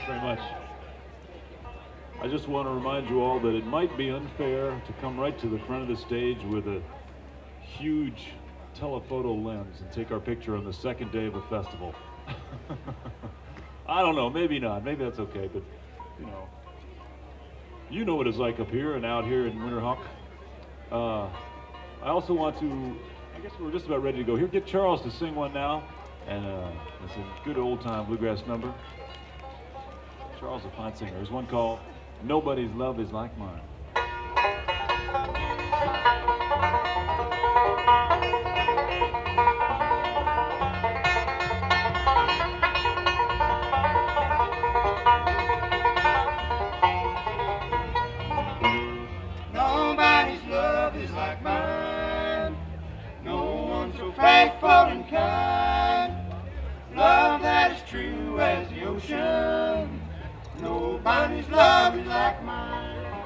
Thanks very much. I just want to remind you all that it might be unfair to come right to the front of the stage with a huge telephoto lens and take our picture on the second day of a festival. I don't know, maybe not. Maybe that's okay, but you know. You know what it's like up here and out here in Winterhawk. I also want to, I guess we're just about ready to go here. Get Charles to sing one now. And it's a good old time bluegrass number. Charles is a fine singer. There's one called Nobody's Love Is Like Mine. Nobody's love is like mine. No one so faithful and kind. Love that is true as the ocean. Nobody's love is like mine.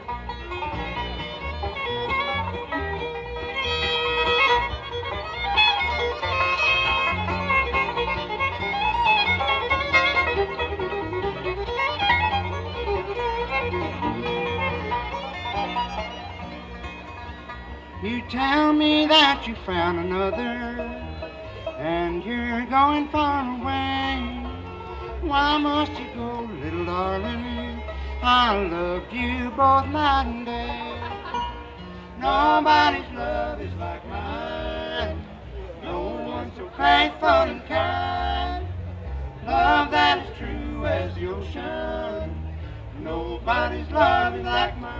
You tell me that you found another and you're going far away. Why must you go, little darling? I loved you both night and day. Nobody's love is like mine. No one so faithful and kind. Love that is true as the ocean. Nobody's love is like mine.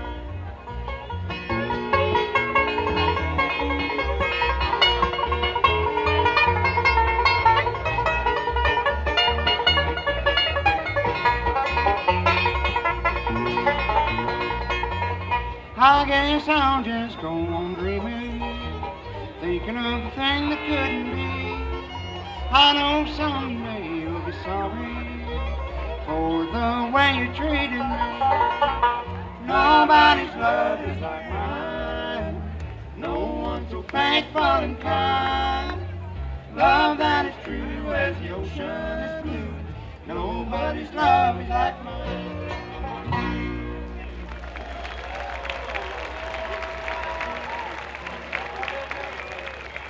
I guess I'll just go on dreaming, thinking of the thing that couldn't be. I know someday you'll be sorry for the way you treated me. Nobody's love is like mine. No one so faithful and kind. Love that is true as the ocean is blue. Nobody's love is like mine.